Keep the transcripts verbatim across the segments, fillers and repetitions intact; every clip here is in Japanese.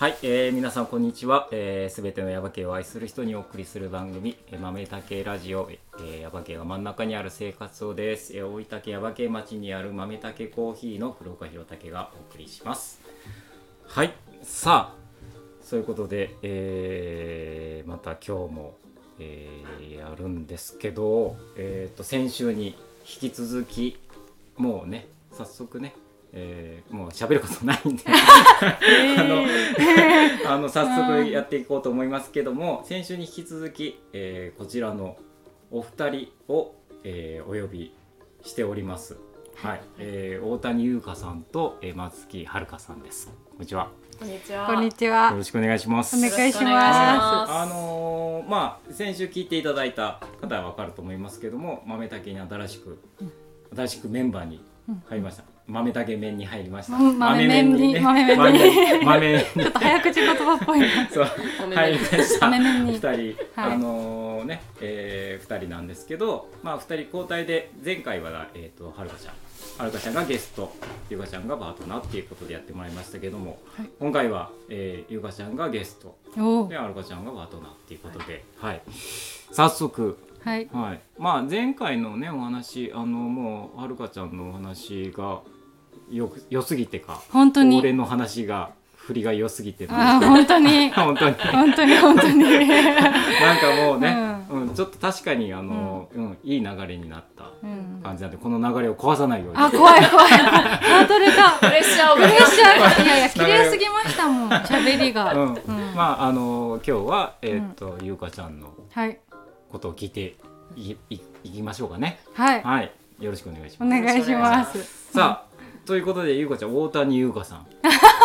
はい、えー、皆さんこんにちは。すべ、えー、てのヤバ系を愛する人にお送りする番組、えー、豆竹ラジオ、えー、ヤバ系が真ん中にある生活をです。えー、大分県ヤバ系町にある豆竹コーヒーの古岡弘武がお送りします。はい、さあ、そういうことで、えー、また今日も、えー、やるんですけど、えーと、先週に引き続き、もうね、早速ね、えー、もう喋ることないんであのあの早速やっていこうと思いますけども、先週に引き続き、えー、こちらのお二人を、えー、お呼びしております。はい、えー、大谷優香さんと、えー、松木遥さんです。こんにちは。 こんにちは。 こんにちは。 よろしくお願いします。 お願いします。 あのー、まあ先週聞いていただいた方はわかると思いますけども、豆竹に新しく、うん、新しくメンバーに入りました。うん、豆竹麺に入りました。 うん、豆麺に、豆麺に、 豆麺に、 ちょっと早口言葉っぽいな。 そう、入りました。 豆麺に。 二人、はい、あのー、ね、えー、二人なんですけど、まあ二人交代で前回はえっ、ー、とはるかちゃん、はるかちゃんがゲスト、ゆかちゃんがパートナーっていうことでやってもらいましたけども、はい、今回は、えー、ゆかちゃんがゲスト、ではるかちゃんがパートナーっていうことで、はい、はい、早速。 はいはい、まあ前回のねお話、あのもうはるかちゃんのお話がよ良すぎてか、 本当に俺の話が振りが良すぎてるんですあ本当に本当に本当に本当になんかもうね、うんうん、ちょっと確かにあの、うんうん、いい流れになった感じなんで、この流れを壊さないように。 あ怖い怖いハードルがプレッシャーをプレッシャーいやいや綺麗すぎましたもん喋りが、 うんうん、まああの今日はえー、っと、うん、ゆうかちゃんのはいことを聞いて い, い, いきましょうかね。 はい、 はい、よろしくお願いします。 お願いします。 さあ、ということでゆうかちゃん、大谷優香さん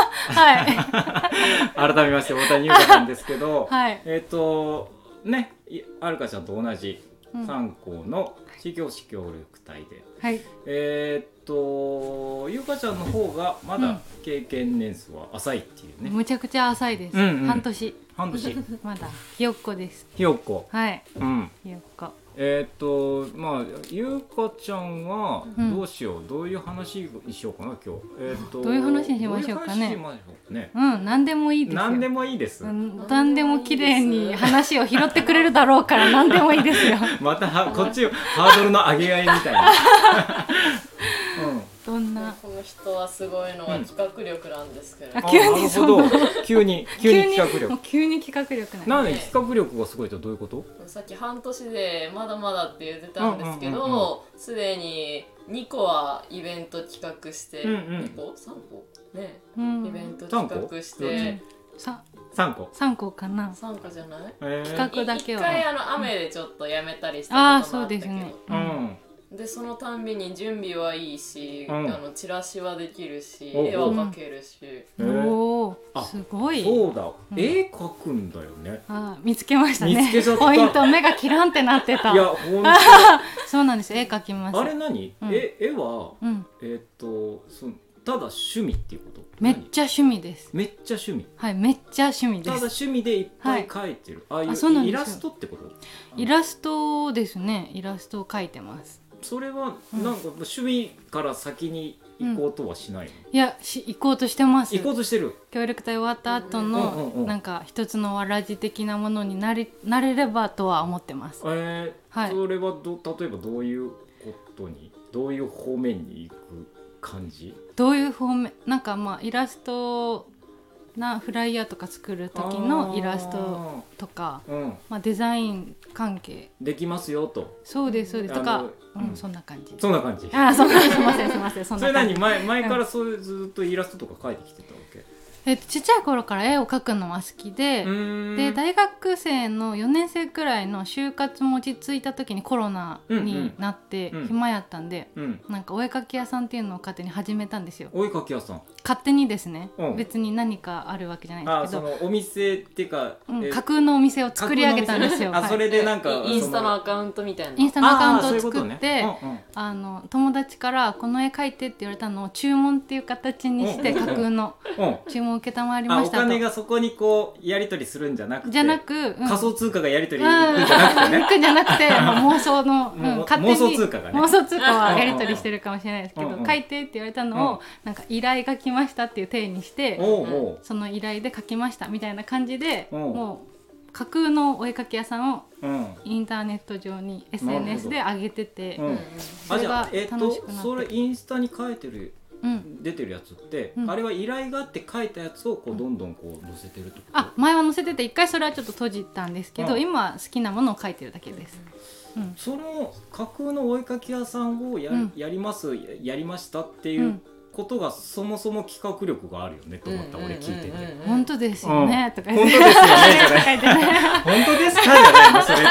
はい改めまして大谷優香さんですけど、 はい、 えっ、ー、とね、はるかちゃんと同じ三校の地域おこし協力隊で、 はい、 えっ、ー、とゆうかちゃんの方がまだ経験年数は浅いっていうね、 むちゃくちゃ浅いです、 うんうん、 半年半年まだひよっこです。 ひよっこ、 はい、 うん、 ひよっこ。 えっ、ー、とまあゆうかちゃんはどうしよう、うん、どういう話にしようかな今日。えっ、ー、とどういう話にしましょうかね。 ううねうん、何でもいいですよ。 何でもいいです。 うん、何でも綺麗に話を拾ってくれるだろうから何でもいいですよ。 またはこっちハードルの上げ合いみたいな。 うん、どんなこの人はすごいのは企画力なんですけど、 うん、あ急にそんな急に急に企画力急に企画力なんで企画力がすごいとどういうこと？ さっき半年でまだまだって言ってたんですけど、すで、うんうん、ににこはイベント企画して、うんうん、にこさんこね、うん、イベント企画して、 ささんこさんこかな、 さんこじゃない、 えー、企画だけは一回あの雨でちょっとやめたりしたこともあったけど、 あ、そうですね、うんでそのたんびに準備はいいし、うん、あのチラシはできるし、 絵は描けるし、 うん、おーすごい。 そうだ、うん、絵描くんだよね。 あ、見つけましたね。 見つけちゃった。 ポイント、目がキランってなってた。 いや本当そうなんです、絵描きます。 あれ何、うん、絵, 絵は、 うん、 えー、っとそのただ趣味っていうこと？ めっちゃ趣味です。 めっちゃ趣味。 はい、めっちゃ趣味です。 ただ趣味でいっぱい描いてる、はい、ああいうイラストってこと？ イラストですね、イラストを描いてます。 それはなんか趣味から先に行こうとはしないの？ うん、いやし行こうとしてます。 行こうとしてる。 協力隊終わった後の、うんうんうん、なんか一つのわらじ的なものになりなれればとは思ってます。 えーはい、それはど例えばどういうことにどういう方面に行く感じ？どういう方面なんかまあイラストなフライヤーとか作る時のイラストとか、うんまあ、デザイン関係できますよと。 そうですそうですとか、うん、そんな感じ。 そんな感じ。 あ、そんなすみませんすみません。そんなそれ何前前からそういうずっとイラストとか描いてきてたわけ？ えっと、ちっちゃい頃から絵を描くのは好きで、で大学生のよねん生くらいの就活も落ち着いた時にコロナになって暇やったんで、うんうん、なんかお絵描き屋さんっていうのを勝手に始めたんですよ。 お絵描き屋さん勝手にですね、うん、別に何かあるわけじゃないですけど、 あ、そのお店っていうか、 うん、架空のお店を作り上げたんですよ。 あ、それでなんかインスタのアカウントみたいな、 インスタのアカウントを作って、 ねうんうん、 あの友達からこの絵描いてって言われたのを注文っていう形にして、架空の注文を受けたまわりましたと。 お金がそこにこうやり取りするんじゃなくて、 じゃなく、うん、 仮想通貨がやり取り行くんじゃなくてね、 行くんじゃなくて妄想の、うん、勝手に妄想通貨がね、 妄想通貨はやり取りしてるかもしれないですけど、書いてって言われたのを、うん、なんか依頼が来ましたっていう体にして、 おうおうその依頼で描きましたみたいな感じで、 おうもう架空のお絵描き屋さんをうんインターネット上に エスエヌエス で上げてて、 うんそれがあじゃあえっ楽しくなって、 とそれインスタに書いてるうん出てるやつって、 うんあれは依頼があって書いたやつをこうどんどんこう載せてるってこと？ あ、前は載せてて一回それはちょっと閉じたんですけど、 うん今は好きなものを書いてるだけです。うんその架空のお絵描き屋さんをや,、 うんやりますややりましたっていううんことがそもそも企画力があるよねと思った、俺聞いてて、 本当ですよね、とか本当ですよねじゃない書いてね本当ですかじゃないのそれって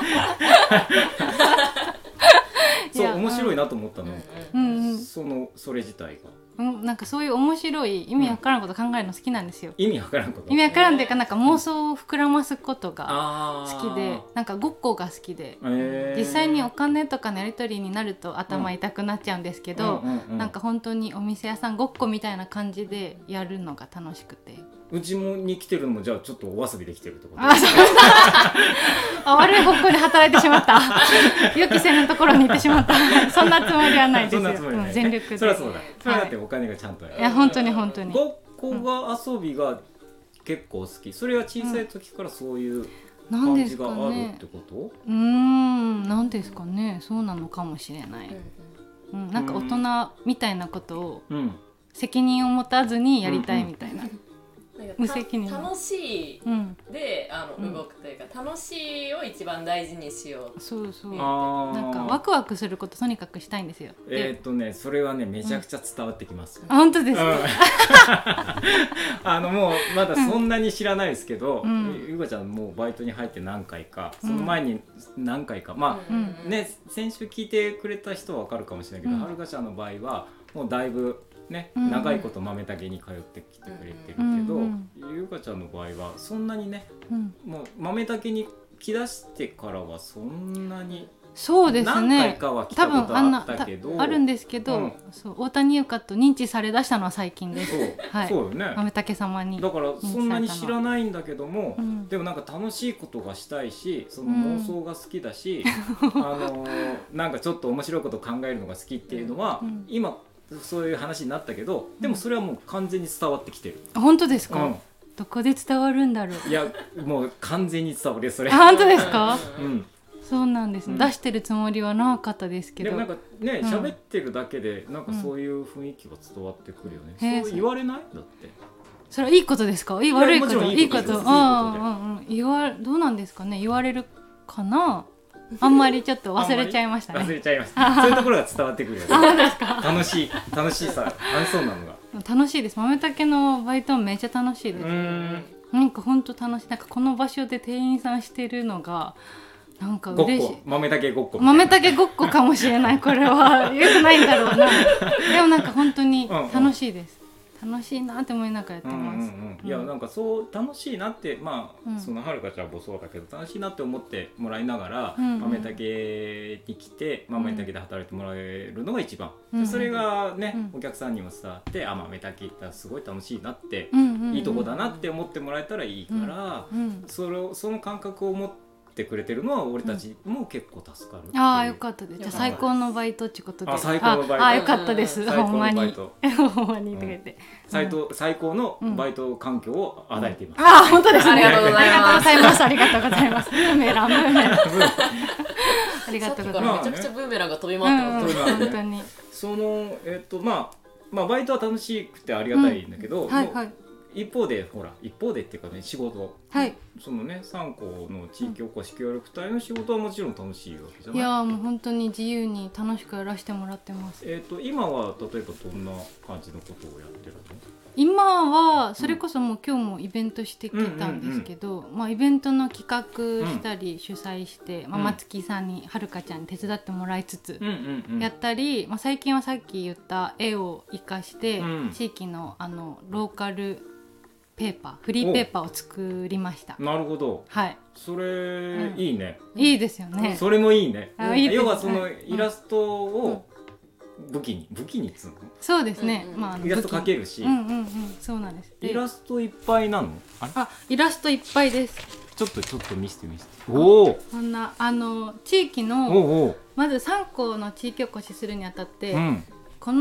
いやそう面白いなと思ったの、 うんうんそのそれ自体がうん、なんかそういう面白い意味わからんこと考えるの好きなんですよ。 意味わからんこと意味わからんっていうか、なんか妄想を膨らますことがあ好きで、なんかごっこが好きで、 ー実際にお金とかのやり取りになると頭痛くなっちゃうんですけど、 うんうんうんなんか本当にお店屋さんごっこみたいな感じでやるのが楽しくて。 うちもに来てるのもじゃあちょっとお遊びできてるってこと？ あ、そうあ、悪い方向に働いてしまった予期せぬところに行ってしまったそんなつもりはないですよ。 そんなつもりないうん、全力で。 そりゃそうだ、それだってはお金がちゃんとある、 い、いや本当に本当に。 ごっこが遊びが結構好き。それは小さい時からそういうなんです感じがあるっかねて。こと？ うーん、なんですかね。そうなのかもしれない。うん、なんか大人みたいなことをうん責任を持たずにやりたいみたいな。 なんか無責任た楽しいうん、 であのうん動くというか、楽しいを一番大事にしよう。 そうそう。 あーなんかワクワクすることとにかくしたいんですよ。でえーっとねそれはねめちゃくちゃ伝わってきます、 あ、本当ですうんか。 あのもうまだそんなに知らないですけど、 うんゆうかちゃんもうバイトに入って何回か、その前に何回か、まあ、 うんね先週聞いてくれた人は分かるかもしれないけど、 うんはるかちゃんの場合はもうだいぶね、 うん長いこと豆竹に通ってきてくれてるけど、 うんゆうかちゃんの場合はそんなにねうん、 もう豆竹に来だしてからはそんなにそうです何ね。 回かは来たことあったけど、 多分あんなたあるんですけど、 うんそう大谷優香と認知されだしたのは最近です。 そう、 はいそうよね。 豆竹様に。 だからそんなに知らないんだけども、 うんでもなんか楽しいことがしたいし、その妄想が好きだし、あのーなんかちょっと面白いことを考えるのが好きっていうのは、 うん今そういう話になったけど、でもそれはもう完全に伝わってきてる。 本当ですか、 うんどこで伝わるんだろう。 いやもう完全に伝わるよそれ。 あ、本当ですか、 うん。 そうなんです、 うん出してるつもりはなかったですけど。 でもなんかねうん喋、ってるだけでなんかそういう雰囲気が伝わってくるよね。 へーそう言われないだって。 それはいいことですか、いい悪いこと、 もちろんいいことですいいことでああ、うんうん、言わどうなんですかね、言われるかな。あんまりちょっと忘れちゃいましたね。 忘れちゃいました。そういうところが伝わってくるよね。楽しい楽しいさありそうなのが。 楽しいです。豆竹のバイトもめっちゃ楽しいです。 うーん。 なんか本当楽しい。なんかこの場所で店員さんしてるのがなんかごっ嬉しいこ。豆だけごっこ。 豆竹ごっこかもしれない。これは良くないんだろうな。でもなんか本当に楽しいです。楽しいなって思いながらやってうんうんます。 うん、いやなんかそう楽しいなってまあ、 うんそのはるかちゃんもそうだけど楽しいなって思ってもらいながら、 うんうん豆竹に来て豆竹で働いてもらえるのが一番、 うんでそれがね、 うんお客さんにも伝わってあ豆竹行ったらすごい楽しいなって、 うんうんうんいいとこだなって思ってもらえたらいいから、 うんそれをその感覚を持ってくれてるのは俺たちも結構助かるっていう、 ああよかったです。じゃあ最高のバイトってことで。 あ最高のバイトああよかったです。 最高のほんまに。 バイトほんまにとか言って。 最高最高のバイト環境を与えています、 ああ本当ですね。 ありがとうございますありがとうございます。ありがとうございます。ブーメランブーメラン。ありがさっきとうございます。 からめちゃくちゃブーメランが飛び回ってます。 うん本当に。 そのえっとまあまあバイトは楽しくてありがたいんだけど、もうはいはい一方でほら一方でっていうかね仕事はい。 そのね三校の地域おこし協力隊の仕事はもちろん楽しいわけじゃない。 いやーもう本当に自由に楽しくやらせてもらってます。 えっと今は例えばどんな感じのことをやってるの？ 今はそれこそもう今日もイベントしてきたんですけど、まあイベントの企画したり主催して、まあうん松木さんにはるかちゃんに手伝ってもらいつつうんうんうん。 やったり、まあ最近はさっき言った絵を生かしてうん地域のあのローカルペーパーフリーペーパーを作りました。 なるほど。 はい、 それ、 んいいね。 いいですよね。 それもいいね。 あいいです要はそのはいイラストを武器に武器にっつうの？ そうですね。 うんうんまああのイラスト描けるし、 うんうんうんそうなんです。でイラストいっぱいなの？あれ？ あイラストいっぱいです。 ちょっとちょっと見せて見せて。おお。 こんなあの地域のおうおう。 まずさん校の地域おこしするにあたって、 うん。 この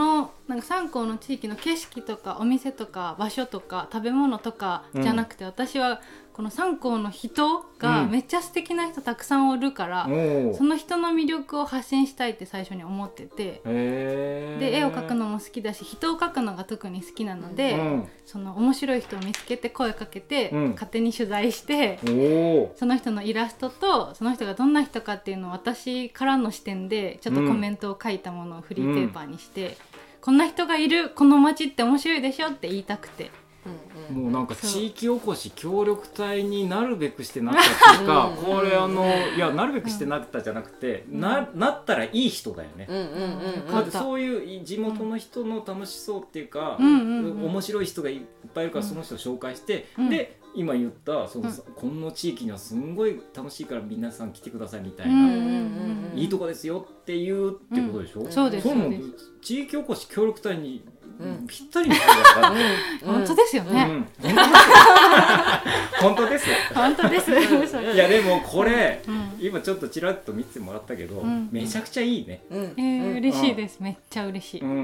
なんか三高の地域の景色とかお店とか場所とか食べ物とかじゃなくて、うん、私はこの三高の人がめっちゃ素敵な人たくさんおるから、うん、その人の魅力を発信したいって最初に思ってて、で絵を描くのも好きだし人を描くのが特に好きなので、うん、その面白い人を見つけて声かけて、うん、勝手に取材して、うん、その人のイラストとその人がどんな人かっていうのを私からの視点でちょっとコメントを書いたものをフリーペーパーにして、うん、こんな人がいるこの街って面白いでしょって言いたくて、 うんうん、もうなんか地域おこし協力隊になるべくしてなったっていうかこれあのいやなるべくしてなったじゃなくて、うん、な, なったらいい人だよね、うんうんうん、だってそういう地元の人の楽しそうっていうか、うんうんうん、面白い人がいっぱいいるからその人を紹介して、うん、で今言ったその、うん、この地域にはすんごい楽しいから皆さん来てくださいみたいな、うんうんうん、いいとこですよっていうってことでしょ、うん、 そうです。 その地域おこし協力隊にうん、ぴったりに入るから、ねうん、本当ですよね、 うん、本当です本当ですいやでもこれ、うん、今ちょっとちらっと見てもらったけど、うん、めちゃくちゃいいね、 うんえー、嬉しいです、めっちゃ嬉しい、 うんうん、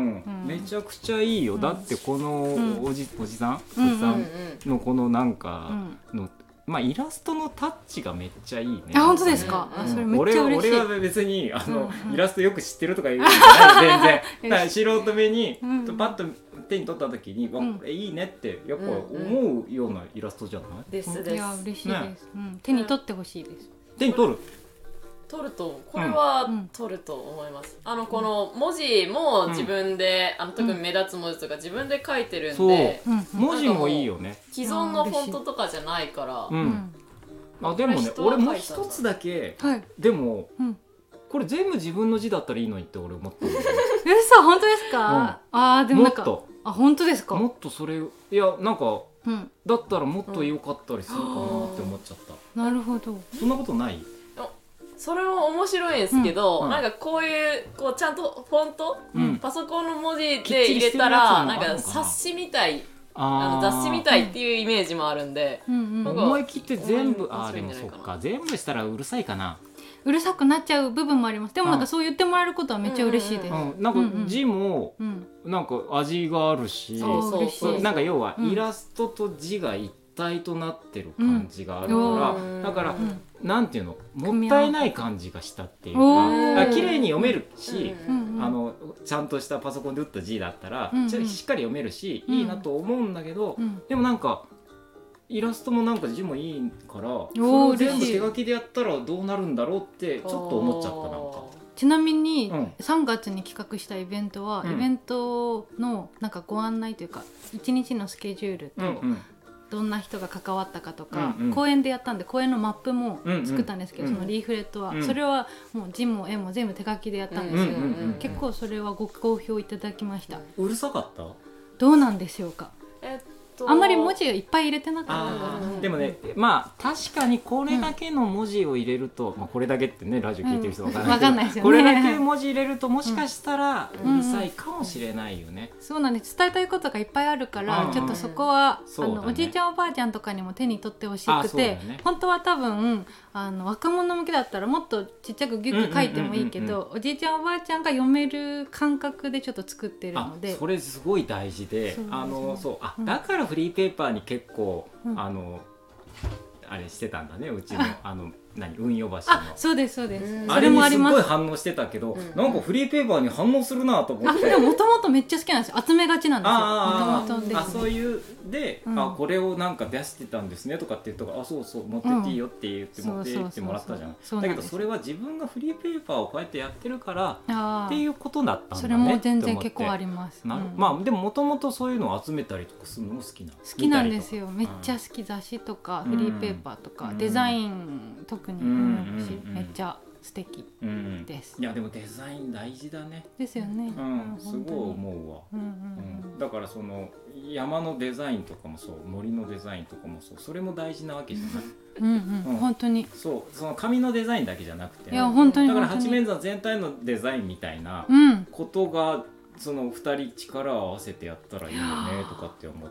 めちゃくちゃいいよ、だってこのおじ、おじさん、おじさんのこのなんかのまあ、イラストのタッチがめっちゃいいね。 あ、本当ですか。あ、それめっちゃ嬉しい。 俺は、俺は別にあの、うんうん、イラストよく知ってるとか言うんじゃない全然。だから素人目に、うん、パッと手に取った時に、うん、これいいねってやっぱ思うようなイラストじゃない？ ですです。 いや嬉しいです、ねうん。手に取ってほしいです。 手に取る。 取るとこれは取ると思います、うん、あのこの文字も自分で、うん、あの特に目立つ文字とか自分で書いてるんで、 うん、文字もいいよね。 既存のフォントとかじゃないから、 うん、あでもね俺もう一つだけ、はい、でも、うん、これ全部自分の字だったらいいのにって俺思ってる嘘本当ですか、うん、あでもなんかもっとあ本当ですかもっとそれいやなんか、うん、だったらもっと良かったりするかなって思っちゃった、 うん、なるほど。 そんなことない？ それも面白いんですけど、うん、なんかこういうこうちゃんとフォント、うん、パソコンの文字で入れたらなんか冊子みたいあの雑誌みたいっていうイメージもあるんで、 うんうん、思い切って全部あでもそっか全部したらうるさいかな。 うるさくなっちゃう部分もあります。でもなんかそう言ってもらえることはめっちゃ嬉しいです、 うんうん、なんか字もなんか味があるし、うん、そうそうなんか要はイラストと字が一体となってる感じがあるから、うん、だから、うん、なんていうのもったいない感じがしたっていうか綺麗に読めるし、うん、あのちゃんとしたパソコンで打った字だったら、うん、しっかり読めるし、うん、いいなと思うんだけど、うん、でもなんかイラストもなんか字もいいからそれを全部手書きでやったらどうなるんだろうってちょっと思っちゃったなんか。 ちなみにさんがつに企画したイベントは、うん、イベントのなんかご案内というかいちにちのスケジュールと、うんうんどんな人が関わったかとか、うんうん、公演でやったんで公演のマップも作ったんですけど、うんうん、そのリーフレットは、うん、それはもう字も絵も全部手書きでやったんですよ、うんうんうん、結構それはご好評いただきました。 うるさかった？ どうなんでしょうか。えっとあんまり文字をいっぱい入れてなかったから、 でもねまあ確かにこれだけの文字を入れると、うんまあ、これだけってねラジオ聞いてる人分からないけど、うんないですよね、これだけ文字入れるともしかしたらうるさいかもしれないよね、 うんうん、そうなんです。伝えたいことがいっぱいあるから、うん、ちょっとそこは、うんあのね、おじいちゃんおばあちゃんとかにも手に取ってほしくて、ね、本当は多分あの若者向けだったらもっとちっちゃくギュッと書いてもいいけど、おじいちゃんおばあちゃんが読める感覚でちょっと作ってるので、 それすごい大事で、そうですね、あのそうあだからフリーペーパーに結構、うん、あのあれしてたんだねうちのあの何運用橋のあそうですそうです、 あれにすごい反応してたけど、うん、なんかフリーペーパーに反応するなと思って。 でももともとめっちゃ好きなんですよ。集めがちなんですよ。 ああ、ね、あそういうで、うん、あこれをなんか出してたんですねとかって言うとあそうそう持ってっていいよって言って持って行ってもらったじゃん。だけどそれは自分がフリーペーパーをこうやってやってるからっていうことだったんだね。 それも全然結構あります。 なる、うん、まあでももともとそういうのを集めたりとかするのも好きな好きなんですよ。めっちゃ好き、雑誌とかフリーペーパーとか、うん、デザイン特に思うし、うん、めっちゃ素敵です、 うん、いやでもデザイン大事だね。 ですよね、 うん、すごい思うわ、うんうんうん、だからその山のデザインとかもそう森のデザインとかもそうそれも大事なわけじゃないうん、うん、本当にそうその紙のデザインだけじゃなくて、ね、 いや本当にだから八面山全体のデザインみたいなことが、うん、そのふたり力を合わせてやったらいいよねとかって思ったな。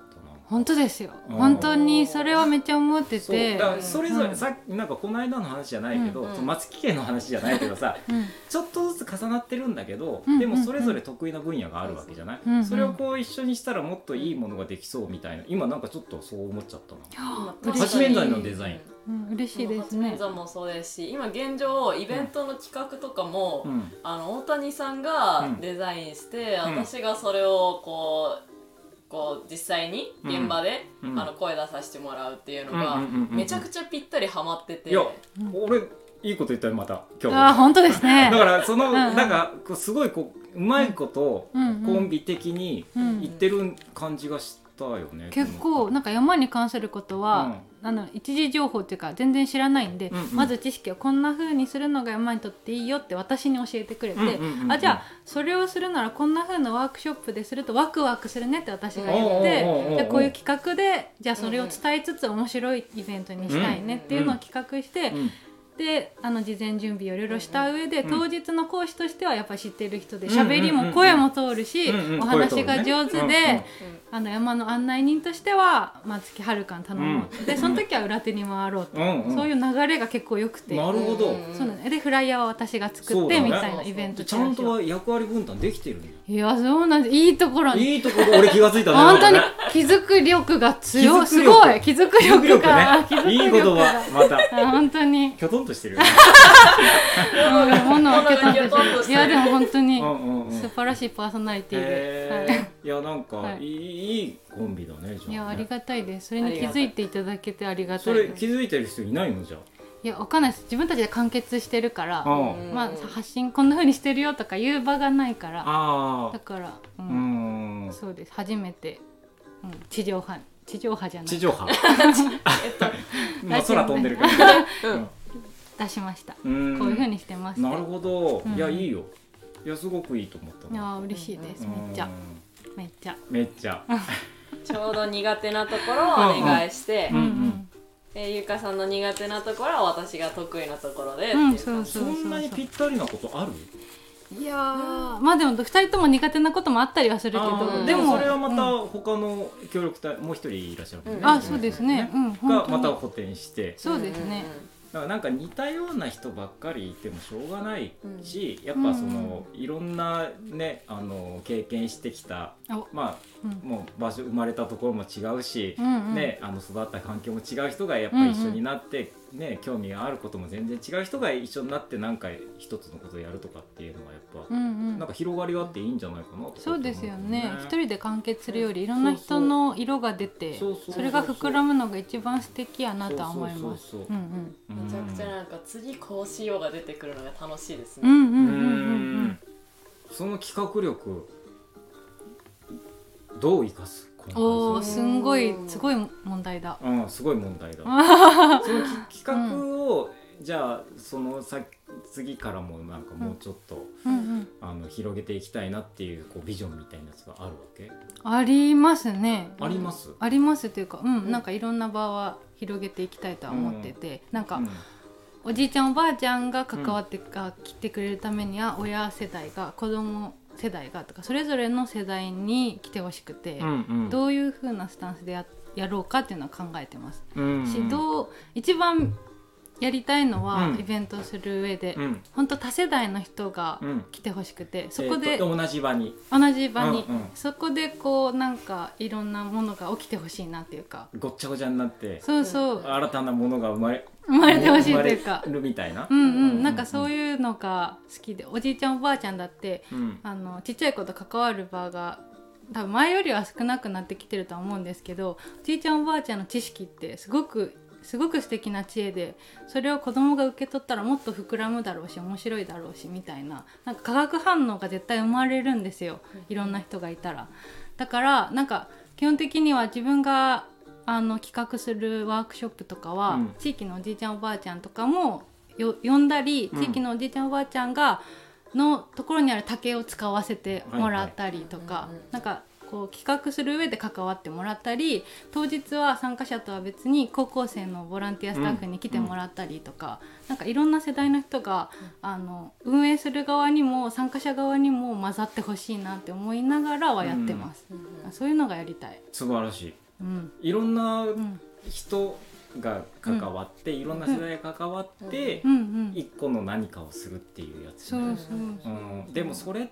本当ですよ。本当にそれはめっちゃ思ってて、 だからそれぞれ、うん、さっきなんかこの間の話じゃないけど、うん、松木家の話じゃないけどさ、うん、ちょっとずつ重なってるんだけど、うん、でもそれぞれ得意な分野があるわけじゃない、うん、それをこう一緒にしたらもっといいものができそうみたいな、今なんかちょっとそう思っちゃったな。八面台のデザイン、 うん、嬉しいですね。 八面座もそうですし、今現状イベントの企画とかも、うん、あの大谷さんがデザインして、うん、私がそれをこうこう実際に現場で、うん、あの声出させてもらうっていうのがめちゃくちゃぴったりハマってて、 いや、俺いいこと言ったよまた今日。 あ、本当ですね。 だからそのなんかこうすごいこううまいことコンビ的に言ってる感じがしたよね。 結構なんか山に関することは、うん、あの一時情報っていうか全然知らないんで、うんうん、まず知識をこんな風にするのが山にとっていいよって私に教えてくれて、うんうんうんうん、あ、じゃあそれをするならこんな風なワークショップでするとワクワクするねって私が言って、でこういう企画でじゃあそれを伝えつつ面白いイベントにしたいねっていうのを企画して、うんうんうん、であの事前準備をいろいろした上で、うん、当日の講師としてはやっぱり知ってる人で喋りも声も通るし、うんうん、お話が上手で、うんうん、あの山の案内人としては松木遥に頼もう、うん、でその時は裏手に回ろうと、うんうん、そういう流れが結構良くて、 なるほど、 そうなんでフライヤーは私が作って、ね、みたいなイベントちゃんとは役割分担できてるね。 いや、そうなんです。いいところにいいところ俺気がついたね。 本当に気づく力が強い。すごい気づく力が、 ね、いい言葉また本当にきょとんとしてるよね。 物を受け止めて、いやでも本当に素晴らしいパーソナリティで、はい、 いやなんか、はい、いいコンビだね。じゃあね、 いやありがたいです。それに気づいていただけてありがたいです。 それ気づいてる人いないの？じゃあいやわかんないです。自分たちで完結してるから、まあ、発信こんな風にしてるよとか言う場がないから、だから、うん、うんそうです初めて、うん、地上波地上波じゃない地上波えっとまあ空飛んでるから、うん、 出しました。こういう風にしてます、ね、 なるほど、うん、いやいいよ。いやすごくいいと思った。 いや嬉しいです。めっちゃめっちゃめっちゃちょうど苦手なところをお願いして、うんうんうんえー、ゆかさんの苦手なところは私が得意なところで、うん、 そうそうそうそうそんなにぴったりなことある？ いやーまあでもふたりとも苦手なこともあったりはするけど、 でもそれはまた他の協力隊、うん、もう一人いらっしゃるもんね、 うん、あそうですね、うん、 がまた補填して、 そうですね、 だからなんか似たような人ばっかりいてもしょうがないし、うん、やっぱその、うん、いろんなねあの経験してきたまあ、うん、もう場所生まれたところも違うし、うんうん、ねあの育った環境も違う人がやっぱり一緒になって、うんうん、ね興味があることも全然違う人が一緒になって何か一つのことをやるとかっていうのはやっぱ、うんうん、なんか広がりがあっていいんじゃないかなと、ね、 そうですよね。一人で完結するよりいろんな人の色が出て、それが膨らむのが一番素敵やなとは思います。 めちゃくちゃなんか次こうしようが出てくるのが楽しいですね。 うんうんうんうんうん、 その企画力どう生かす？ おーすんごいすごい問題だ。 うんすごい問題だ。その企画を、うん、じゃあその先次からもなんかもうちょっと、うんうん、あの広げていきたいなっていう、こうビジョンみたいなやつがあるわけ？ ありますね。 あります？ ありますというか、うん、なんかいろんな場は広げていきたいとは思ってて、うん、なんか、うん、おじいちゃんおばあちゃんが関わってか、うん、来てくれるためには親世代が子供世代がとかそれぞれの世代に来てほしくて、うんうん、どういう風なスタンスで や, やろうかっていうのは考えてます、うんうん、しどう一番やりたいのは、うん、イベントをする上で、うん、本当多世代の人が来てほしくて、うん、そこで、 えー、同じ場に同じ場に、うんうん、そこでこうなんかいろんなものが起きてほしいなっていうか、 ごっちゃごちゃになってそうそう新たなものが生まれ生まれてほしいというかるみたいな、 うんうんうん、なんかそういうのが好きで、おじいちゃんおばあちゃんだって、うん、あのちっちゃい子と関わる場が多分前よりは少なくなってきてるとは思うんですけど、おじいちゃんおばあちゃんの知識ってすごくすごく素敵な知恵で、それを子供が受け取ったらもっと膨らむだろうし面白いだろうしみたいな、なんか化学反応が絶対生まれるんですよ、いろんな人がいたら。だからなんか基本的には自分があの企画するワークショップとかは、うん、地域のおじいちゃんおばあちゃんとかもよ呼んだり、地域のおじいちゃんおばあちゃんがのところにある竹を使わせてもらったりとか、はいはい、なんかこう企画する上で関わってもらったり、当日は参加者とは別に高校生のボランティアスタッフに来てもらったりとか、うん、なんかいろんな世代の人が、うん、あの運営する側にも参加者側にも混ざってほしいなって思いながらはやってます、うんうん、そういうのがやりたい。 素晴らしい。 うん、 いろんな人が関わって、うん、いろんな世代が関わって、 うんうん、 一個の何かをするっていうやつ、ね、 そうそうそう、 うん、でもそれって、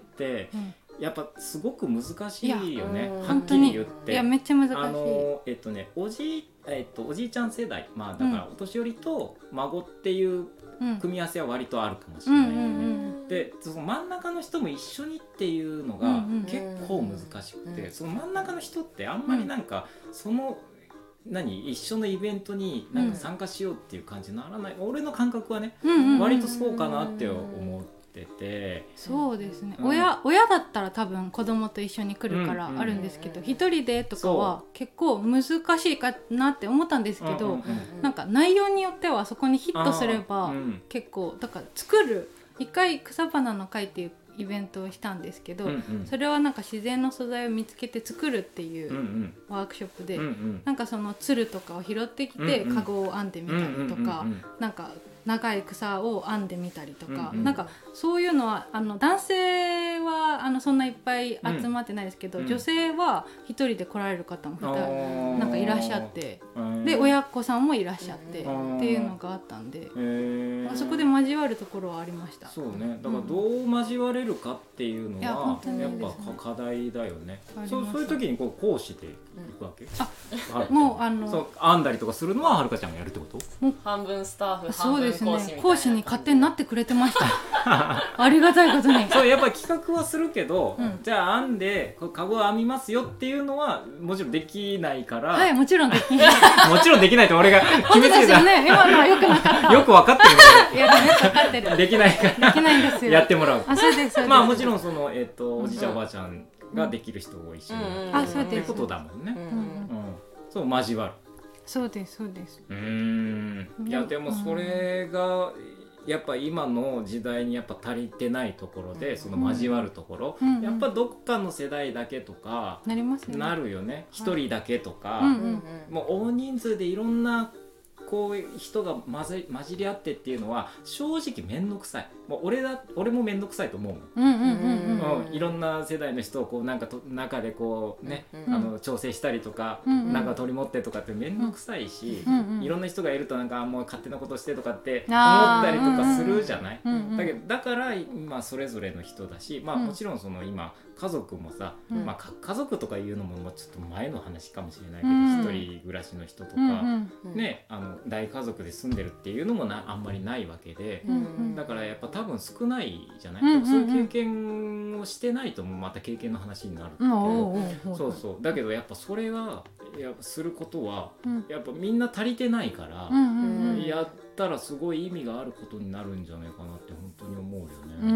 うんやっぱすごく難しいよね。 はっきり言って。 いやめっちゃ難しい。 あのえっとねおじいえっとおじいちゃん世代、まあだからお年寄りと孫っていう組み合わせは割とあるかもしれないよね。うんうんうん、でその真ん中の人も一緒にっていうのが結構難しくて、うんうん、その真ん中の人ってあんまりなんかその何一緒のイベントになんか参加しようっていう感じにならない。うん、俺の感覚はね、うんうんうん、割とそうかなって思う。ててそうですね、うん、親, 親だったら多分子供と一緒に来るからあるんですけど、うんうん、一人でとかは結構難しいかなって思ったんですけど、うんうんうん、なんか内容によってはそこにヒットすれば結構だから作る一回草花の会っていうイベントをしたんですけど、うんうん、それはなんか自然の素材を見つけて作るっていうワークショップで、うんうん、なんかそのつるとかを拾ってきてカゴを編んでみたりとか、うんうん、なんか長い草を編んでみたりとか、うんうん、なんかそういうのはあの男性はあのそんないっぱい集まってないですけど、うん、女性は一人で来られる方もなんかいらっしゃって、で親子さんもいらっしゃってっていうのがあったんで、あそこで交わるところはありました。 そうね、だからどう交われるかっていうのは、うん、やっぱ課題だよね。そう、そういう時にこう講師でいくわけ、うん、 あもうあのそう編んだりとかするのははるかちゃんがやるってこと？ もう半分スタッフ半分講師みたいな。そうですね、 講師に勝手になってくれてましたありがたいことに。 そうやっぱ企画はするけど、うん、じゃあ編んでカゴを編みますよっていうのはもちろんできないから。 はい、もちろんできないもちろんできないと俺が決めつけた。 本当ですよね、今のはよくなかったよく分かってるいやでもよく分かってるできないからできないんですよやってもらう。 あ、そうですそうです。 まあもちろんその、えーと、おじいちゃんおばあちゃんができる人を一緒にやってってことだもんね。そう交わる。 そうですそうです。 うーん、いやでもそれがやっぱ今の時代にやっぱ足りてないところで、その交わるところ、うんうん、やっぱどっかの世代だけとかなりますね。 なるよね。一人だけとか、うんうん、もう大人数でいろんなこう人が混ぜ混じり合ってっていうのは正直めんどくさい。もう俺だ俺もめんどくさいと思う。いろんな世代の人をこうなんかと中でこうね、うん、あの調整したりとか、うん、なんか取り持ってとかってめんどくさいし、うん、いろんな人がいるとなんかもう勝手なことしてとかって思ったりとかするじゃない。だけどだから今それぞれの人だし、まあもちろんその今家族もさ、うんまあ、家族とかいうのもちょっと前の話かもしれないけど、うん、一人暮らしの人とか、うんうん、ね、あの大家族で住んでるっていうのもなあんまりないわけで、うんうん、だからやっぱ多分少ないじゃない、うんうんうん、そういう経験をしてないとまた経験の話になるけど、うん、そうそうだけどやっぱそれはやっぱすることは、うん、やっぱみんな足りてないから、うんうん、やったらすごい意味があることになるんじゃないかなって本当に思うよね。 うんうん、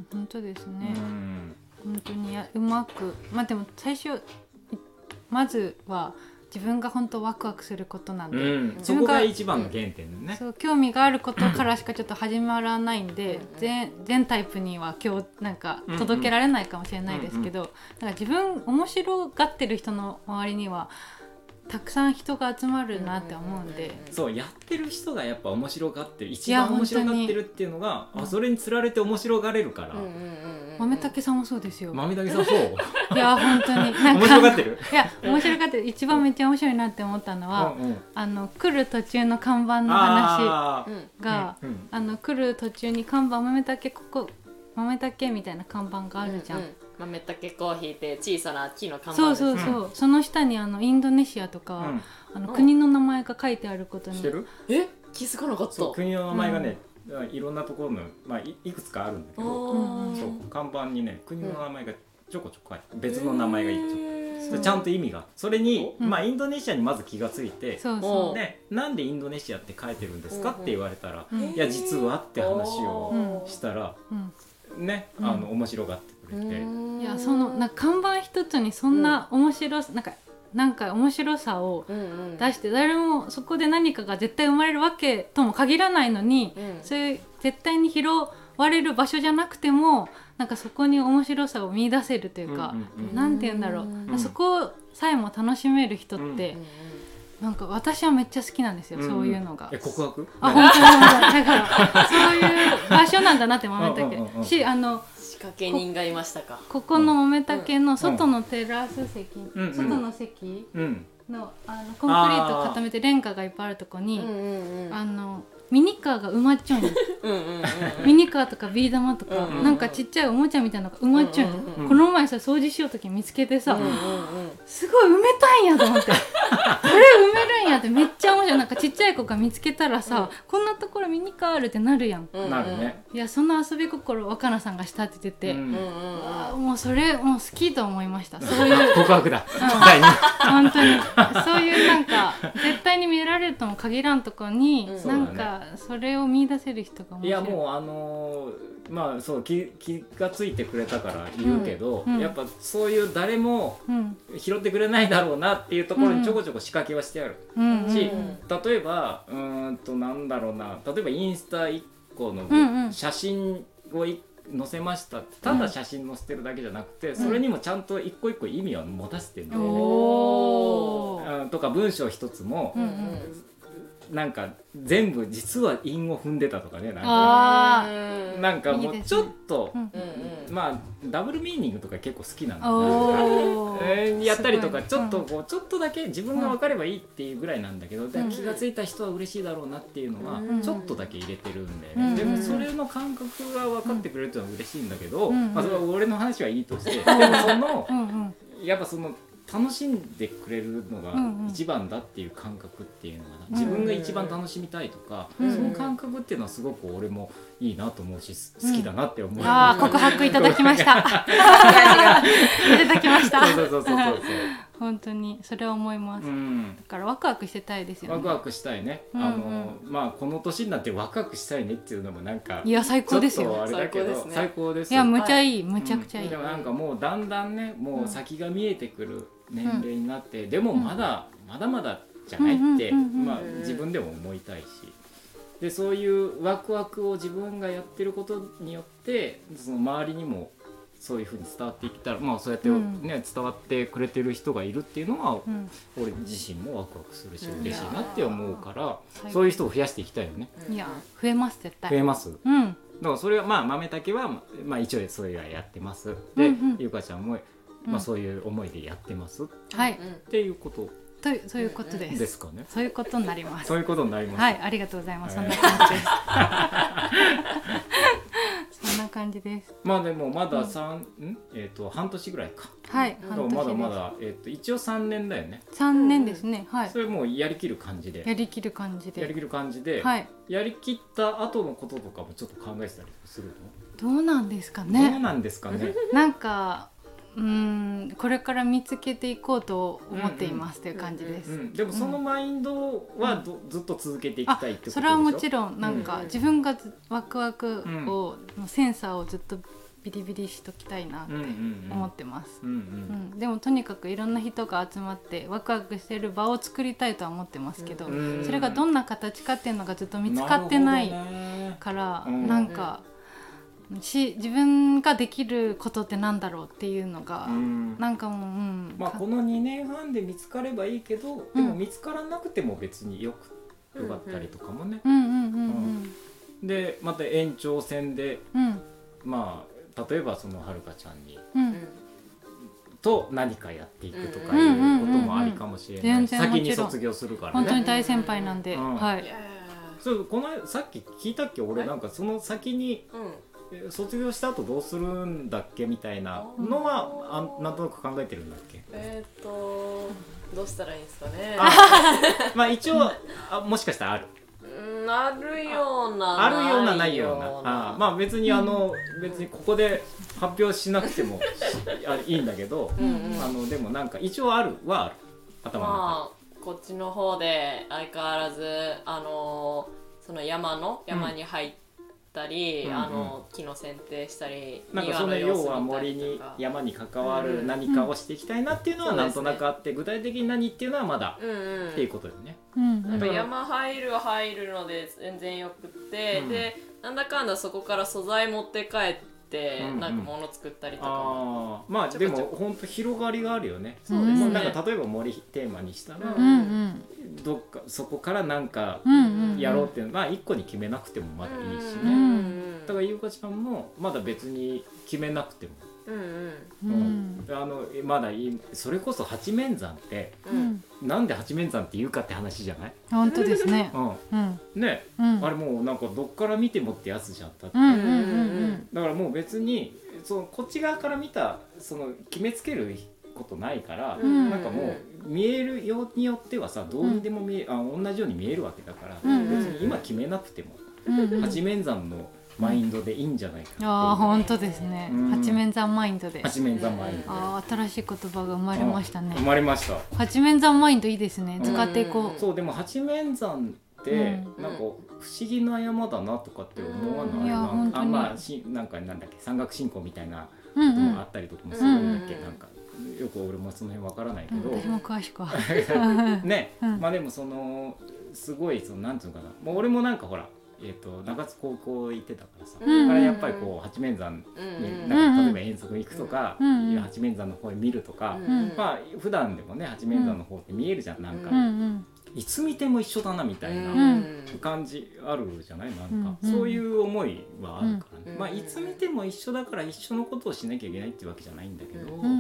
本当ですね。うん本当にやうまく、まあでも最初まずは自分が本当ワクワクすることなんで、うん、 そこが一番の原点ね。 そう興味があることからしかちょっと始まらないんで、全, 全タイプには今日なんか届けられないかもしれないですけど、うんうん、なんか自分面白がってる人の周りにはたくさん人が集まるなって思うんで、 そうやってる人がやっぱ面白がってる一番面白がってるっていうのが、あそれにつられて面白がれるから、うんうんうん、豆竹さんもそうですよ。 豆竹さんそういや本当になんか面白がってるいや面白がってる。一番めっちゃ面白いなって思ったのは、うんうん、あの来る途中の看板の話が、うんうん、あの来る途中に看板豆竹ここ豆竹みたいな看板があるじゃん、うんうん、 豆竹コーヒーって小さな木の看板です。そうそうそう、うん、その下にあのインドネシアとか、うん、あの国の名前が書いてあることにしてる？ え気づかなかった。 そう国の名前がね、うん、いろんなところの、まあ、い, いくつかあるんだけど、そう看板にね国の名前がちょこちょこ書いて、うん、別の名前が一応ちゃんと意味がそれに、うんまあ、インドネシアにまず気がついて、 そうそうでなんでインドネシアって書いてるんですかって言われたら、うん、いや実はって話をしたら、うん、ねあの面白がってくれて、 いやそのなんか看板一つにそんな面白さ、うん、なんかなんか面白さを出して、うんうん、誰もそこで何かが絶対生まれるわけとも限らないのに、うん、そういう絶対に拾われる場所じゃなくてもなんかそこに面白さを見出せるというか、うんうんうん、なんて言うんだろう、うん、そこさえも楽しめる人って、うんうん、なんか私はめっちゃ好きなんですよ、うん、そういうのが。 え告白？ あ本当にだからそういう場所なんだなって思ったけどし、あの掛け人がいましたか。 ここの豆竹の外のテラス席、 うん、 外の席の、あのコンクリート固めてレンガがいっぱいあるとこに、あのミニカーが埋まっちゃうのミニカーとかビー玉とか、うんうんうん、なんかちっちゃいおもちゃみたいなのが埋まっちゃうの、うんうんうん、この前さ掃除しようとき見つけてさ、うんうんうん、すごい埋めたいんやと思ってこれ埋めるんやってめっちゃ面白い。なんかちっちゃい子が見つけたらさ、うん、こんなところミニカーあるってなるやん、 うんうん、なるね。 いやその遊び心若菜さんがしたって言ってて、うんうん、もうそれもう好きと思いました。そういう告白だ、 うん、本当にそういうなんか絶対に見られるとも限らんとこに、うん、なんかそれを見出せる人が面白い。 いやもうあのー、まあそう 気, 気がついてくれたから言うけど、うんうん、やっぱそういう誰も拾ってくれないだろうなっていうところにちょこちょこ仕掛けはしてある、うんうん、し、例えばうーんとなんだろうな、例えばインスタいっこの写真を載せましたって、ただ写真載せてるだけじゃなくて、それにもちゃんと一個一個意味を持たせてるんだよね、うん、とか文章一つも、うんうん、なんか全部実は韻を踏んでたとかね、なんかあなんかもうちょっといい、うん、まあダブルミーニングとか結構好きなんだな、えー、やったりとかちょっとこう、うん、ちょっとだけ自分が分かればいいっていうぐらいなんだけど、うん、気がついた人は嬉しいだろうなっていうのはちょっとだけ入れてるんで、うん、でもそれの感覚が分かってくれるっていうのは嬉しいんだけど、うん、まあ、それは俺の話はいいとして、でもそのやっぱその楽しんでくれるのが一番だっていう感覚っていうのが、自分が一番楽しみたいとか、うん、その感覚っていうのはすごく俺もいいなと思うし、好きだなって思う、うん、 あ告白いただきましたいただきましたそうそうそうそうそう本当にそれは思います、うん、だからワクワクしてたいですよね。 ワクワクしたいね、うんうん、あのまあこの年になってワクワクしたいねっていうのもなんかいや最高ですよ、 ちょっとあれだけど最高です、 いやむちゃいい、むちゃくちゃいい、 うん、でもなんかもうだんだんね、もう先が見えてくる年齢になって、うん、でもまだ、うん、まだまだじゃないって、まあ自分でも思いたいし、でそういうワクワクを自分がやってることによってその周りにもそういう風に伝わっていったら、まあそうやってね、うん、伝わってくれてる人がいるっていうのは、うん、俺自身もワクワクするし、うん、嬉しいなって思うから、うん、そういう人を増やしていきたいよね。 いや増えます絶対増えます、 うん、だからそれはまあ豆竹は、まあ、一応そういうのはやってますで、うんうん、ゆかちゃんも、まあ、そういう思いでやってます、 はい、 っていうこととそういうことです。 ですかね。 そういうことになります。 そういうことになります。 はい、ありがとうございます。そんな感じです。そんな感じです。 まあでもまだ三、うん、えっ、ー、と半年ぐらいか。 はい、 半年まだまだえっ、ー、と一応三年だよね。 三年ですね。はい。 それもうやりきる感じで。 やりきる感じで。 やりきる感じで。 はい。 やりきった後のこととかもちょっと考えてたりするの？ どうなんですかね。 どうなんですかね。 なんか。うーんこれから見つけていこうと思っていますという感じです、うんうん、 でもそのマインドはど、うん、ずっと続けていきたいってことでしょ？ それはもちろんなんか、うん、自分がワクワクを、うん、センサーをずっとビリビリしときたいなって思ってます、うんうんうん、でもとにかくいろんな人が集まってワクワクしてる場を作りたいとは思ってますけど、うん、それがどんな形かっていうのがずっと見つかってないから、な、ね、なんか、うんし自分ができることってなんだろうっていうのが、うん、なんかもう、うんまあ、このにねんはんで見つかればいいけど、うん、でも見つからなくても別によくよかったりとかもね、でまた延長戦で、うん、まあ例えばそのはるかちゃんに、うん、と何かやっていくとかいうこともありかもしれない、先に卒業するからね、 本当に大先輩なんで、うん、はい、 そうこのさっき聞いたっけ俺、なんかその先に、うん卒業した後どうするんだっけみたいなのはあなんとなく考えてるんだっけ？ えっとどうしたらいいんですかね。 まあ一応あもしかしたらある。 あるようなあるようなないような。あまあ別にあの、うん、別にここで発表しなくてもいいんだけど、うんうん、あのでもなんか一応あるはある頭の中。 まあこっちの方で相変わらずあのその山の山に入って。うんたり、うんうん、あの木の剪定したり、 なんかその要は森に山に関わる何かをしていきたいなっていうのはなんとなくあって、うんうん、具体的に何っていうのはまだ、うんうん、っていうことだよね、 うんうん、やっぱ山入るは入るので全然よくって、うん、でなんだかんだそこから素材持って帰ってなんか物作ったりとかも、 うんうん、あまあでも本当広がりがあるよね。 そうですね。 なんか例えば森テーマにしたら、 うんうんどっかそこからなんかやろうっていうのは、まあ一個に決めなくてもまだいいしね、うんうん、 からゆうかちゃんもまだ別に決めなくても、 うんうんうんうん、あのまだいいそれこそ八面山って、うん、なんで八面山って言うかって話じゃない？ 本当ですね、 うんうん、ね、うん、あれもうなんかどっから見てもってやつじゃったって、 うんうんうんうん、 だからもう別にそのこっち側から見たその決めつけることないから、うん、なんかもう見えるようによってはさどうにでも見え、うん、あ同じように見えるわけだから、うん、別に今決めなくても、うん、八面山のマインドでいいんじゃないかって、うん、 ああ本当ですね、うん、八面山マインドで八面山マインドであ新しい言葉が生まれましたね。 生まれました。 八面山マインドいいですね、使っていこう、 うん、そうでも八面山ってなんか不思議な山だなとかって思わない？うん、いや本当にあまあしなんかなんだっけ山岳信仰みたいなこともあったりとかもするんだっけ、うんうん、なんかよく俺もその辺わからないけど、 うん、私も詳しくはね、うん、まあでもそのすごいそのなんていうのかな、もう俺もなんかほらえー、と中津高校行ってたからさ、うんうんうん、だからやっぱりこう八面山になんか例えば遠足行くとか、うんうん、八面山の方へ見るとか、うんうん、まあ普段でもね八面山の方って見えるじゃん、なんか、うんうん、いつ見ても一緒だなみたいな感じあるじゃない、なんか、うんうん、そういう思いはあるからね、うん、まあいつ見ても一緒だから一緒のことをしなきゃいけないっていうわけじゃないんだけど、うんうん、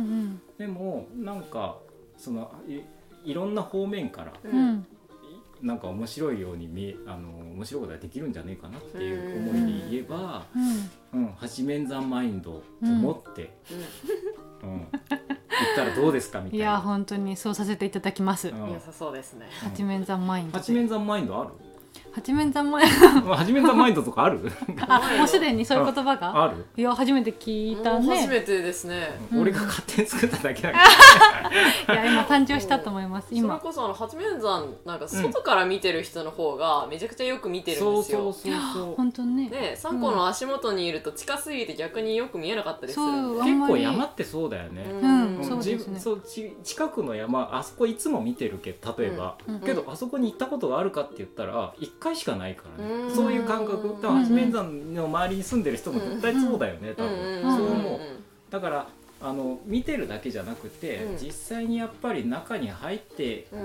でもなんかその い, いろんな方面から、うんなんか面白いように見あの面白いことができるんじゃないかなっていう思いで言えば、うんうん、八面山マインドを持って、うんうん、言ったらどうですかみたいな。 いや本当にそうさせていただきます。 良、うん、さそうですね。 八面山マインド。 八面山マインドある？ 八面山マインド八面山マインドとかある？ あもうすでにそういう言葉がある？ いや初めて聞いたね。 初めてですね、 うん、俺が勝手に作っただけだけどいや今誕生したと思います。今それこそあの八面山なんか外から見てる人の方がめちゃくちゃよく見てるんですよ。 そうそうそうそう本当ね。 ね三個の足元にいると近すぎて逆によく見えなかったりするんで、 結構山ってそうだよね。 うん、うん、そうですね。 そうち近くの山あそこいつも見てるけど例えば、うん、けどあそこに行ったことがあるかって言ったら一回しかないから。そういう感覚、多分八面山の周りに住んでる人も絶対そうだよね、多分、そう思う。だからあの見てるだけじゃなくて、うん、実際にやっぱり中に入って、うん、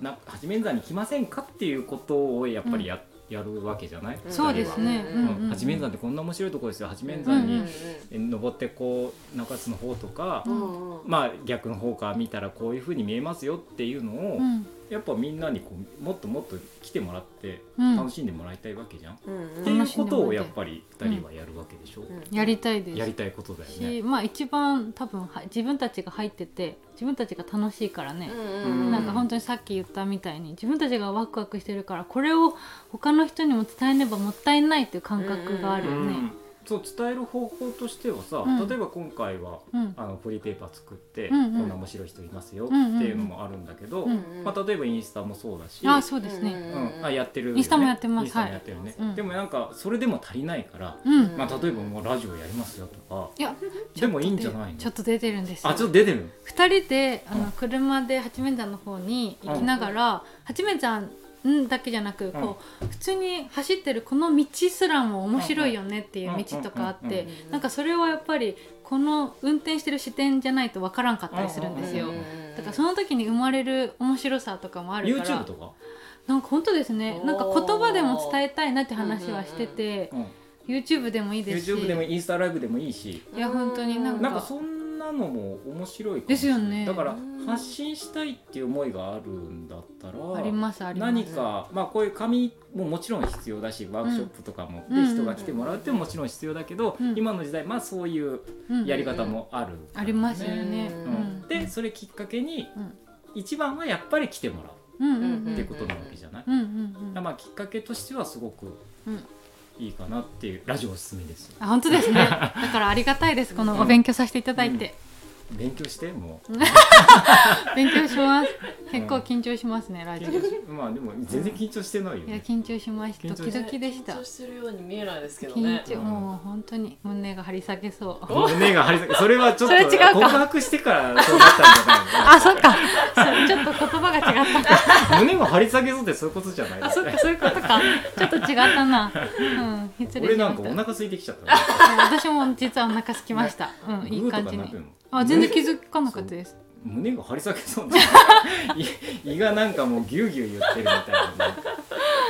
な八面山に来ませんかっていうことをやっぱり や,、うん、やるわけじゃない？ そうですね、 うん、八面山ってこんな面白いところですよ。八面山に登ってこう中津の方とか、うん、まあ逆の方から見たらこういう風に見えますよっていうのを、うんやっぱみんなにこうもっともっと来てもらって楽しんでもらいたいわけじゃん、うん、っていうことをやっぱりふたりはやるわけでしょ、うん、 やりたいです。 やりたいことだよね。 まあ一番多分自分たちが入ってて自分たちが楽しいからね、うん、なんか本当にさっき言ったみたいに自分たちがワクワクしてるからこれを他の人にも伝えねばもったいないっていう感覚があるよね、うんうんそう伝える方法としてはさ、うん、例えば今回は、うん、あのフリーペーパー作って、うんうん、こんな面白い人いますよっていうのもあるんだけど、うんうんまあ、例えばインスタもそうだし、 あそうですね、 うん、あやってるよね、 インスタもやってます。 インスタもやってるね、はい、でもなんかそれでも足りないから、 うんまあ、例えばもうラジオやりますよとか、 いやでもいいんじゃないの？ ちょっと出てるんですよ。 あちょっと出てる。 ふたりであの車で八面山の方に行きながら、うん、八面山だけじゃなくこう普通に走ってるこの道すらも面白いよねっていう道とかあってなんかそれはやっぱりこの運転してる視点じゃないと分からんかったりするんですよ。だからその時に生まれる面白さとかもあるから YouTube とかなんか本当ですね。なんか言葉でも伝えたいなって話はしてて、うんうんうん、YouTube でもいいですし YouTube でもインスタライブでもいいしいや本当になんかなんかそんなのも面白いかもしれないですよね。 だから発信したいっていう思いがあるんだったらありますあります。 何か、まあ、こういう紙ももちろん必要だしワークショップとかも、うん、で人が来てもらうってももちろん必要だけど、うん、今の時代、まあ、そういうやり方もある、ねうん、ありますよね、 うん、でそれきっかけに、うん、一番はやっぱり来てもらうってことなわけじゃない、まあ、きっかけとしてはすごく、うんいいかなっていうラジオおすすめです。 あ本当ですね。だからありがたいですこのお勉強させていただいて、 うんうん、勉強してもう勉強します。結構緊張しますね、うん、ラジオ。まあでも全然緊張してないよね。 いや緊張しました。ドキドキでした。 緊張してるように見えないですけどね。 緊張もう本当に胸が張り下げそう。 胸が張り下げそれはちょっと告白してからそうなったんじゃないの？ あそっかちょっと言葉が違った。 胸が張り下げそうってそういうことじゃない？ あそっかそういうことか。ちょっと違ったな。うん失礼しました。 俺なんかお腹空いてきちゃった。 私も実はお腹空きました。うんいい感じに。あ全然気づかなかったです。 胸が張り下げそうな胃がなんかもうギュウギュウ言ってるみたいな、ね、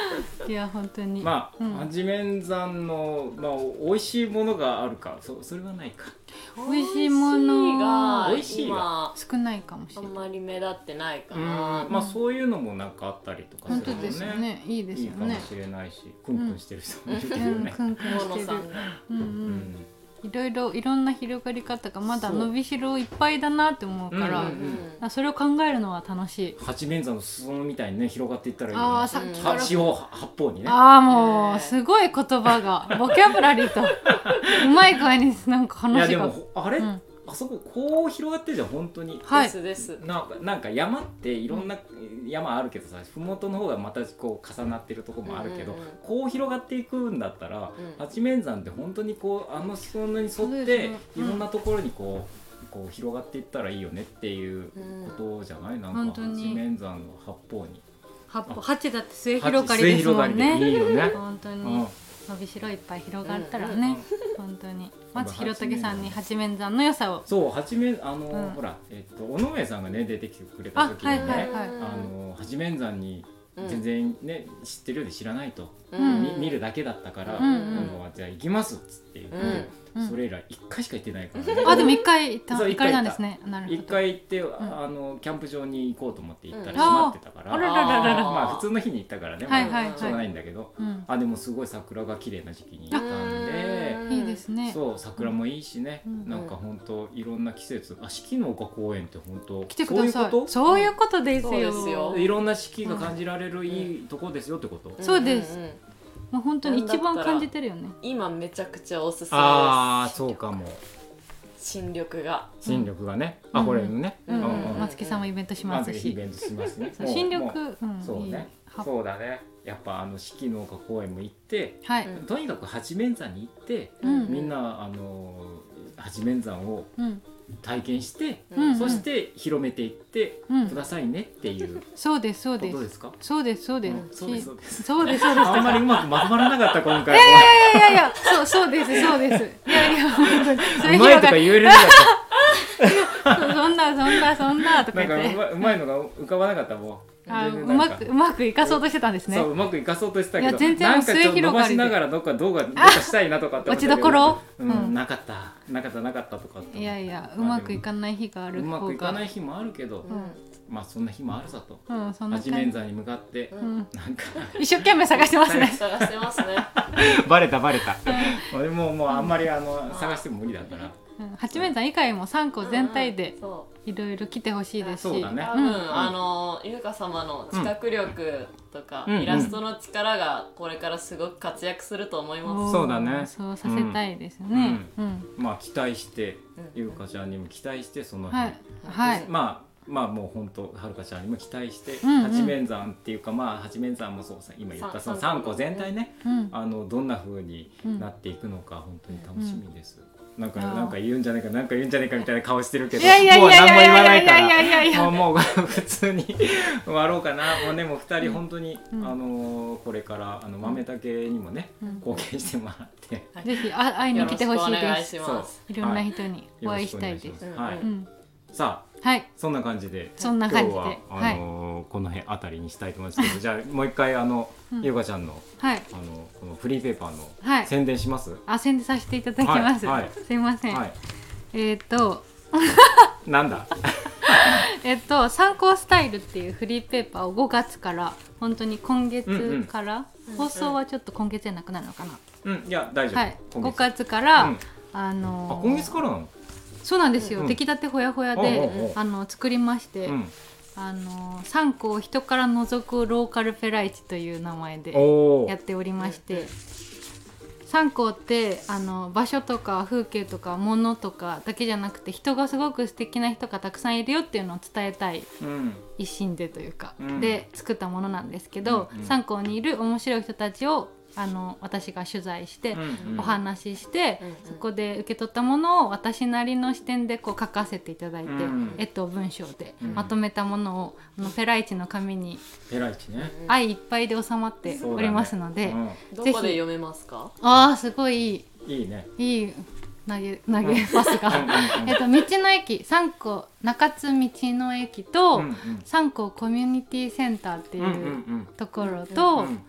いや本当にまあ、 うん、 八面山の、まあ、美味しいものがあるか、そ, それはないか。 美味しいものが美味しい今少ないかもしあれない。 んまり目立ってないかうん、 な。 まあそういうのもなんかあったりとかするもんね。 本当ですよね。いいですよね。 いいかもしれないし、クンクンしてる人もいるけどうん、 ね。 クンクンモしてる。 ノさんがうんう。 うんんいろいろいろんな広がり方がまだ伸びしろいっぱいだなって思うから、 うんうんあそれを考えるのは楽しい。 八面山の裾野みたいにね広がっていったらいいよね。 ああさっきからは四方八方にね。 ああもうすごい言葉がボキャブラリーとうまい具合になんかいやで話が。 もあれ、 うんあそここう広がってるじゃん本当に。 はいですです。 なんかなんか山っていろんな山あるけどさ、麓の方がまたこう重なってるところもあるけど、 うんうんうんこう広がっていくんだったら、 うん八面山って本当にこうあの裾野に沿ってそうですねいろんなところにこうこう広がっていったらいいよねっていうことじゃない、なんか本当に八面山の八方に八方八だって末広がりですもん末広がりでいいね。 よね。 本当にうん伸びしろいっぱい広がったらうんね、本当にまず弘武さんに八面山の良さを。 そう八面あの、 うんほら、えっと、尾上さんがね出てきてくれた時にね、 あはいはいはいあの八面山に全然ね、知ってるようで知らないと、 うんみ見るだけだったから、 うんうん今度はじゃあ行きますっつって言って、 うんうんそれ以来一回しか行ってないからね。 あでも一回行ったそう行かれたんですね。なるほど。 一回行って、 んあのキャンプ場に行こうと思って行ったらうん閉まってたから、 あららららら。 まあ普通の日に行ったからね、 はいはいはいまあしょうがないんだけど、 うん。 あでもすごい桜が綺麗な時期に行ったんで。 いいですね。 そう桜もいいしね、 うんなんか本当いろんな季節、あ四季の丘公園って本当来てください。 そういうこそういうことですそうよ。 ですよと、いろんな四季が感じられるいいとこですよってこと、 そうですんんんもう本当に一番感じてるよね。 今めちゃくちゃおすすめです。 ああそうかも、 新緑が。 新緑がね、 うんあこれのね、 うんうん松木さんもイベントしまますし。 ずイベントしますねそうもう新緑、 もううん、いいそうねはそうだね、やっぱあの四季の丘公園も行って、 はい、 うんとにかく八面山に行って、 うんみんなあの八面山をうん体験して、 うんそして広めていってうんくださいねっていうそうですそうですことですか？ そうですそうです、 うんそうですそうです。 そうですそうですあんまりうまくまとまらなかった今回。 いやいやいやそうそうですそうですいやいや本当にそれうまいとか言えれなかっそんなそんなそんなとた。 か言ってなんかうまうまいのが浮かばなかったもん。 あ全然なんかうまくうまくいかそうとしてたんですねそううまくいかそうとしてたけど、 いや全然なんかちょっと伸末広がりでばしながらどっか動画どっかしたいなとかって思ってたけど落ちどころうんうんなかったなかったなかったとかって。 いやいやうまくいかない日がある方がうまくいかない日もあるけど、 うんまあそんな日もあるさと。 うんそんな八感じ、 面山に向かってうん、 なんか一生懸命探してますね探してますね。 バレたバレた。俺ももうあんまりあの探しても無理だから。 うん八面山以外も三個全体でそいろいろ来てほしいですし、 そうだね多分、 うんあの優香様の知覚力とか、 うんイラストの力がこれからすごく活躍すると思います。 そうだねそうさせたいですね。うん、 まあ期待して、 うんゆうかちゃんにも期待してその日、 はいはい。 まあまあもう本当はるかちゃんにも期待して、 うんうん八面山っていうかまあ八面山もそうさ今言ったそのさん三個全体ね、 うん、 あのどんな風になっていくのか本当に楽しみです。なんかあーなんか言うんじゃないかなんか言うんじゃないかみたいな顔してるけど、 いやいやいもうやいやい何も言わないやいやいやかいやいやら、もうもう普通に終わろうかな。もうねもう二人本当に、 うんあのこれからあの豆竹にもね、 うん貢献してもらって。 ぜひあ会いに来てほしいよろしくお願です。 いします。 いろんな人にお会いしたいよろです。 しくお願いしますはい。 うん、 さあはい。 そんな感じでそんな感じで今日はあのーこの辺あたりにしたいと思いますけど、じゃあもう一回あの、 うんゆうかちゃんのはい。 あのこのフリーペーパーのはい。 宣伝します。 あ、宣伝させていただきます。 はいはいすいません。 はい。 えっ、と。 なんだ。 えっと、参考スタイルっていうフリーペーパーをごがつから本当に今月から、放送はちょっと今月じゃなくなるのかな、 うんいや大丈夫。 はい、ご今月がつから、 うんあのーあ今月からなの。 そうなんですよ、 うん出来たてほやほやで、 おうおうおうあの作りまして、 うん。 あのー、三個を人から覗くローカルペライチという名前でおおや。っておりまして、三個ってあの場所とか風景とか物とかだけじゃなくて人がすごく素敵な人がたくさんいるよっていうのを伝えたいうん一心でというか、 うんで作ったものなんですけど、 うんうん三校にいる面白い人たちをあの私が取材して、 うんうんお話しして、 うんうんそこで受け取ったものを私なりの視点でこう書かせていただいて、 うん絵と文章でうんまとめたものを、あのペライチの紙にペライチね。 愛いっぱいで収まっておりますので、 うどこで読めますか？ あーすごいいいんいいね。 いい投げ投げパスが、 うんうんうんえっと道の駅三校中津道の駅と、 うんうん三校コミュニティセンターっていうんうんうう。 んところと、 うん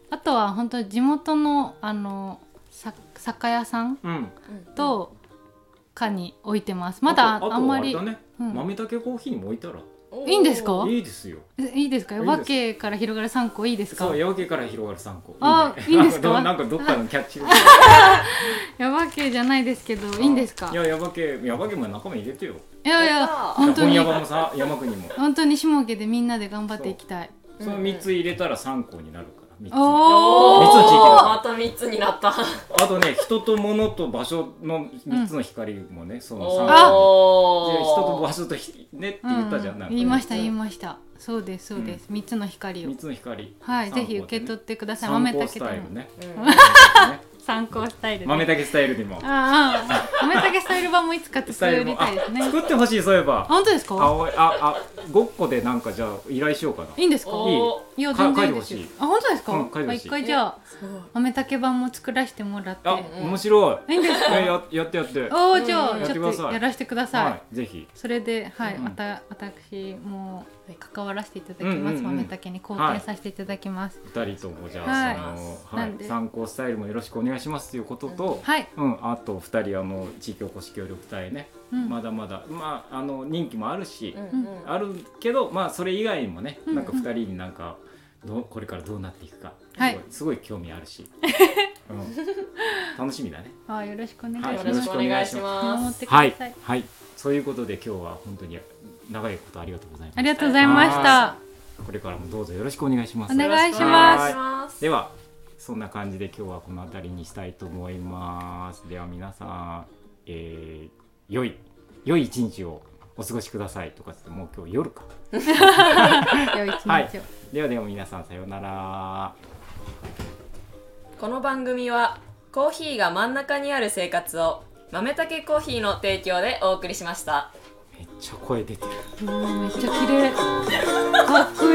あとは本当に地元のあのさ酒屋さんとかに置いてます。まだ あ, あんまり、 ねうん、豆たけコーヒーにも置いたらいいんですか？ いいですよ。 いいですか？耶馬渓から広がるさんこいいですか？ そう、耶馬渓から広がるさんこ。 あ、いいんですか？ なんかどっかのキャッチ。 耶馬渓じゃないですけど、いいんですか？ いや、耶馬渓、耶馬渓も仲間入れてよ。 いやいや、本当に。 本屋もさ、山国も。 本当に下家でみんなで頑張っていきたい。 そのみっつ入れたらさんこになるから。みっつおー、みっつの地域だ。またみっつになった。 あとね、人と物と場所のみっつの光もね、うん、そのさんこで人と場所とねって言ったじゃん、うん、なんか、ね、 言いました言いました。そうですそうです、うん、みっつの光をみっつの光、 はい、ぜひ受け取ってください。豆たけスタイルね、 参考スタイルで豆たけスタイルでもああ豆たけスタイル版もいつか作りたいですね。 作ってほしい。そういえば本当ですか？ あああごっこでなんかじゃあ依頼しようかな。 いいんですか？いい。いや全然いいですよ。あ本当ですか？ うん、 一回じゃあ豆たけ版も作らせてもらって。 あ面白い。 いいんですか？ ややってやって。 おおじゃあちょっとやらせてください。 はい、ぜひ。 それではいまた私も関わらせていただきます。豆たけに貢献させていただきます。 二人ともじゃあそのはい参考スタイルもよろしくお願いしますということと、はいうんあと二人あの地域おこし協力隊ねまだまだまああの人気もあるしあるけどまあそれ以外にもねなんか二人になんかどこれからどうなっていくかすごい興味あるし楽しみだね。 あよろしくお願いします。 よろしくお願いします。 はいはいそういうことで今日は本当に長いことありがとうございます。 ありがとうございました。 これからもどうぞよろしくお願いします。 お願いします。 ではそんな感じで今日はこの辺りにしたいと思います。では皆さん、えー、良い良い一日をお過ごしくださいとかってもう今日夜か。 良い一日を、はい。 ではでは皆さんさようなら。 この番組はコーヒーが真ん中にある生活を豆たけコーヒーの提供でお送りしました。 めっちゃ声出てる。 うんめっちゃ綺麗。かっこいい。